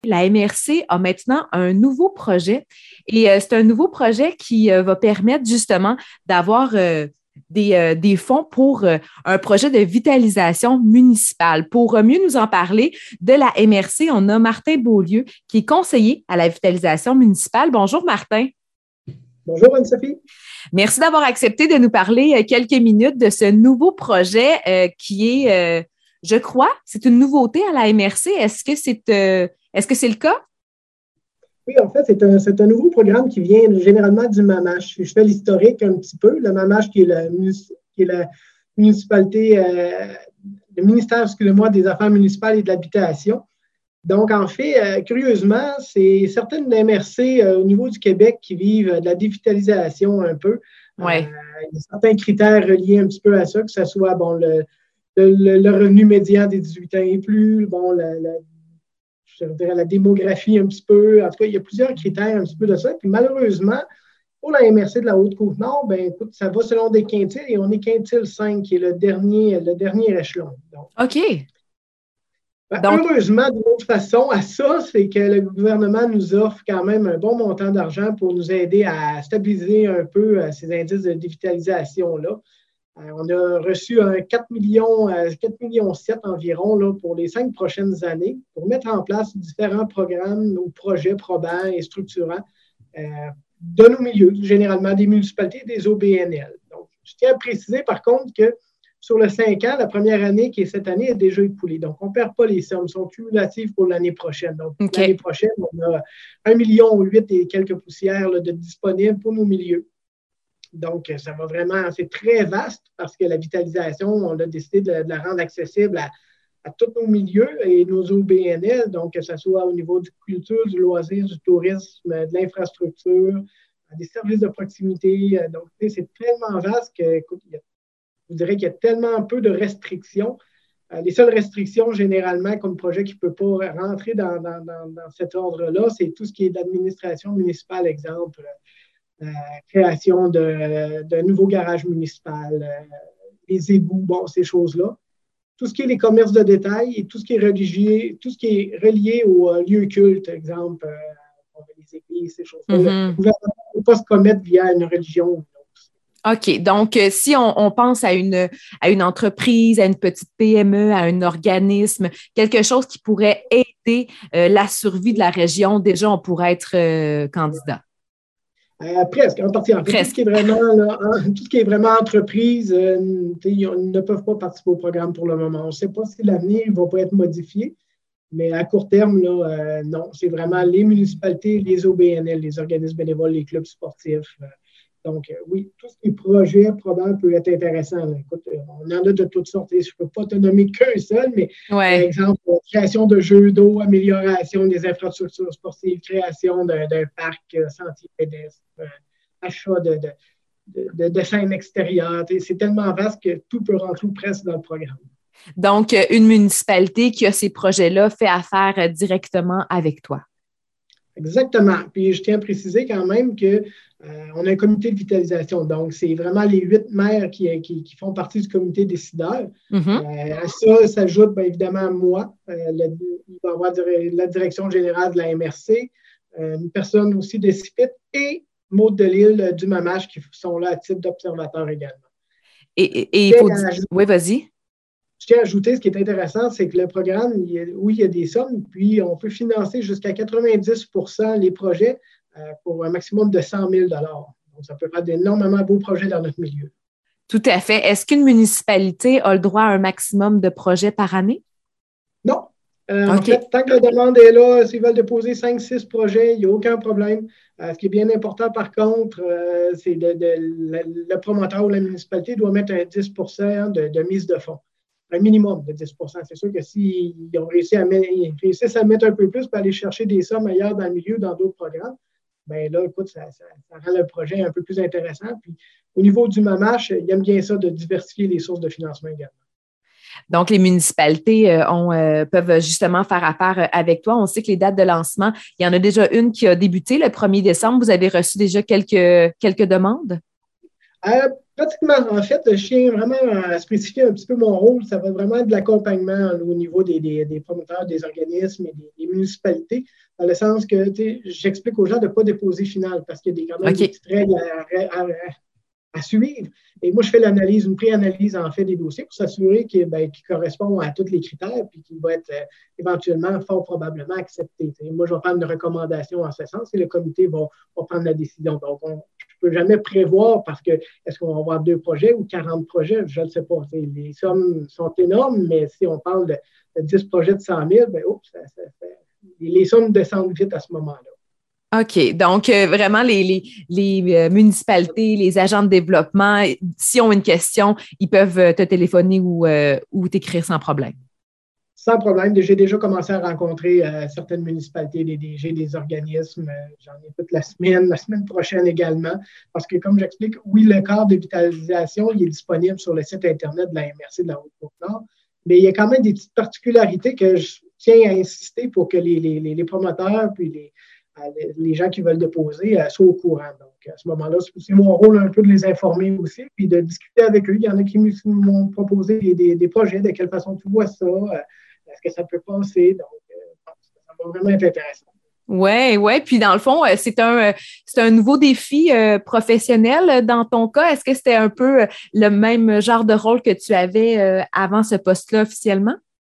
La MRC a maintenant un nouveau projet et c'est un nouveau projet qui va permettre justement d'avoir des fonds pour un projet de vitalisation municipale. Pour mieux nous en parler de la MRC, on a Martin Beaulieu qui est conseiller à la vitalisation municipale. Bonjour Martin. Bonjour Anne-Sophie. Merci d'avoir accepté de nous parler quelques minutes de ce nouveau projet qui est, je crois, c'est une nouveauté à la MRC. Est-ce que c'est le cas? Oui, en fait, c'est un nouveau programme qui vient généralement du MAMACH. Je fais l'historique un petit peu. Le MAMACH, qui est la municipalité, le ministère, excusez-moi, des Affaires municipales et de l'Habitation. Donc, en fait, curieusement, c'est certaines MRC au niveau du Québec qui vivent de la dévitalisation un peu. Ouais. Il y a certains critères reliés un petit peu à ça, que ce soit bon, le revenu médian des 18 ans et plus, bon, je dirais la démographie un petit peu. En tout cas, il y a plusieurs critères un petit peu de ça. Puis malheureusement, pour la MRC de la Haute-Côte-Nord, ben écoute, ça va selon des quintiles et on est quintile 5 qui est le dernier échelon. Donc, OK. Heureusement, d'une autre façon, à ça, c'est que le gouvernement nous offre quand même un bon montant d'argent pour nous aider à stabiliser un peu ces indices de dévitalisation-là. On a reçu 4 millions, 4 millions 7 environ là, pour les 5 prochaines années pour mettre en place différents programmes ou projets probants et structurants de nos milieux, généralement des municipalités et des OBNL. Donc, je tiens à préciser par contre que sur le 5 ans, la première année qui est cette année est déjà écoulée. Donc, on ne perd pas les sommes, sont cumulatives pour l'année prochaine. Donc, L'année prochaine, on a 1,8 million et quelques poussières là, de disponibles pour nos milieux. Donc, ça va vraiment, c'est très vaste parce que la vitalisation, on a décidé de la rendre accessible à tous nos milieux et nos OBNL, donc que ce soit au niveau du culture, du loisir, du tourisme, de l'infrastructure, des services de proximité. Donc, c'est tellement vaste que, écoute, je dirais qu'il y a tellement peu de restrictions. Les seules restrictions, généralement, comme projet qui ne peut pas rentrer dans cet ordre-là, c'est tout ce qui est d'administration municipale, exemple. Création d'un nouveau garage municipal, les égouts, bon, ces choses-là. Tout ce qui est les commerces de détail et tout ce qui est religieux, tout ce qui est relié aux lieux cultes, exemple, les églises, ces choses-là. Le gouvernement ne peut pas se commettre via une religion ou une autre. OK. Donc, si on pense à une entreprise, à une petite PME, à un organisme, quelque chose qui pourrait aider la survie de la région, déjà, on pourrait être candidat. Presque, en partie. En fait, tout ce qui est vraiment entreprise, ils ne peuvent pas participer au programme pour le moment. On ne sait pas si l'avenir ne va pas être modifié, mais à court terme, là, non. C'est vraiment les municipalités, les OBNL, les organismes bénévoles, les clubs sportifs. Donc, oui, tout ce qui est projet probable peut être intéressant. Là. Écoute, on en a de toutes sortes. Je ne peux pas te nommer qu'un seul, mais par exemple, création de jeux d'eau, amélioration des infrastructures sportives, création d'un parc sentier pédestre, achat de scènes extérieures. C'est tellement vaste que tout peut rentrer presque dans le programme. Donc, une municipalité qui a ces projets-là fait affaire directement avec toi. Exactement. Puis, je tiens à préciser quand même qu'on a un comité de vitalisation. Donc, c'est vraiment les 8 maires qui font partie du comité décideur. À ça s'ajoute, bien évidemment, moi. Il va y avoir la direction générale de la MRC, une personne aussi de CIPIT et Maud Delisle du MAMACH qui sont là à titre d'observateur également. Et il faut dire... Oui, vas-y. Je tiens à ajouter, ce qui est intéressant, c'est que le programme, il y a des sommes, puis on peut financer jusqu'à 90% les projets pour un maximum de 100 000 $. Donc, ça peut faire d'énormément beaux projets dans notre milieu. Tout à fait. Est-ce qu'une municipalité a le droit à un maximum de projets par année? Non. En fait, tant que la demande est là, s'ils veulent déposer 5-6 projets, il n'y a aucun problème. Ce qui est bien important, par contre, c'est le promoteur ou la municipalité doit mettre un 10% de mise de fonds. Un minimum de 10 %. C'est sûr que s'ils réussissent à mettre un peu plus pour aller chercher des sommes ailleurs dans le milieu, dans d'autres programmes, bien là, écoute, ça rend le projet un peu plus intéressant. Puis, au niveau du MAMACH, ils aiment bien ça de diversifier les sources de financement également. Donc, les municipalités peuvent justement faire affaire avec toi. On sait que les dates de lancement, il y en a déjà une qui a débuté le 1er décembre. Vous avez reçu déjà quelques demandes? Pratiquement. En fait, je tiens vraiment à spécifier un petit peu mon rôle. Ça va vraiment être de l'accompagnement au niveau des promoteurs, des organismes et des municipalités, dans le sens que j'explique aux gens de ne pas déposer final parce qu'il y a quand même des petites règles à suivre. Et moi, je fais l'analyse, une pré-analyse en fait des dossiers pour s'assurer qu'il correspond à tous les critères et qu'il va être éventuellement, fort probablement accepté. Moi, je vais faire une recommandation en ce sens et le comité va prendre la décision. Donc, je ne peux jamais prévoir parce que est-ce qu'on va avoir 2 projets ou 40 projets? Je ne sais pas. Les sommes sont énormes, mais si on parle de 10 projets de 100 000, les sommes descendent vite à ce moment-là. OK. Donc, vraiment, les municipalités, les agents de développement, s'ils ont une question, ils peuvent te téléphoner ou t'écrire sans problème. Sans problème. J'ai déjà commencé à rencontrer certaines municipalités, des DG, des organismes. J'en ai toute la semaine prochaine également. Parce que, comme j'explique, oui, le cadre de vitalisation, il est disponible sur le site Internet de la MRC de la Haute-Côte-Nord. Mais il y a quand même des petites particularités que je tiens à insister pour que les promoteurs puis les gens qui veulent déposer soient au courant. Donc, à ce moment-là, c'est mon rôle un peu de les informer aussi, puis de discuter avec eux. Il y en a qui m'ont proposé des projets, de quelle façon tu vois ça, est-ce que ça peut passer. Donc, ça va vraiment être intéressant. Oui, oui. Puis dans le fond, c'est un nouveau défi professionnel dans ton cas. Est-ce que c'était un peu le même genre de rôle que tu avais avant ce poste-là officiellement?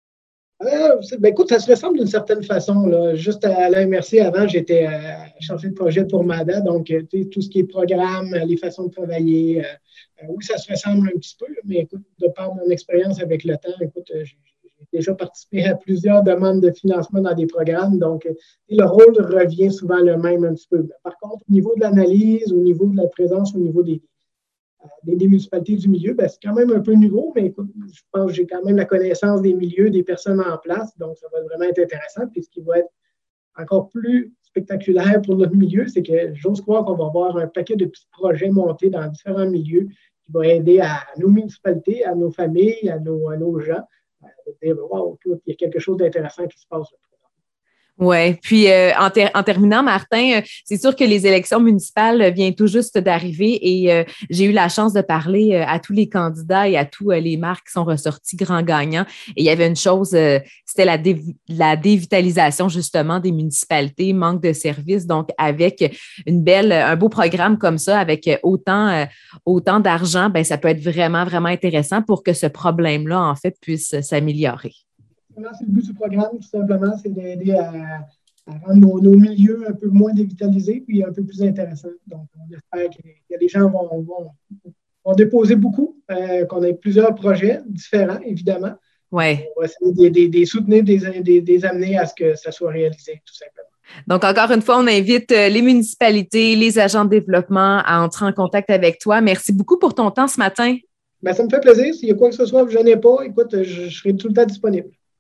Écoute, ça se ressemble d'une certaine façon. Là. Juste à la MRC, avant, j'étais chargé de projet pour MADA, donc tout ce qui est programme, les façons de travailler. Oui, ça se ressemble un petit peu, mais écoute, de par mon expérience avec le temps, écoute, j'ai déjà participé à plusieurs demandes de financement dans des programmes, donc le rôle revient souvent le même un petit peu. Par contre, au niveau de l'analyse, au niveau de la présence, au niveau des municipalités du milieu, c'est quand même un peu nouveau, mais écoute, je pense que j'ai quand même la connaissance des milieux, des personnes en place, donc ça va vraiment être intéressant. Puis ce qui va être encore plus spectaculaire pour notre milieu, c'est que j'ose croire qu'on va avoir un paquet de petits projets montés dans différents milieux qui va aider à nos municipalités, à nos familles, à nos gens, de dire, wow, il y a quelque chose d'intéressant qui se passe là. Oui, puis en terminant, Martin, c'est sûr que les élections municipales viennent tout juste d'arriver et j'ai eu la chance de parler à tous les candidats et à tous les maires qui sont ressortis grands gagnants. Et il y avait une chose, c'était la dévitalisation justement des municipalités, manque de services. Donc, avec un beau programme comme ça, avec autant d'argent, ça peut être vraiment, vraiment intéressant pour que ce problème-là, en fait, puisse s'améliorer. C'est le but du programme, tout simplement, c'est d'aider à rendre nos milieux un peu moins dévitalisés puis un peu plus intéressants. Donc, on espère que les gens vont déposer beaucoup, qu'on ait plusieurs projets différents, évidemment. Ouais. On va essayer de les soutenir, de les amener à ce que ça soit réalisé, tout simplement. Donc, encore une fois, on invite les municipalités, les agents de développement à entrer en contact avec toi. Merci beaucoup pour ton temps ce matin. Ça me fait plaisir. S'il y a quoi que ce soit, vous ne gênez pas. Écoute, je serai tout le temps disponible.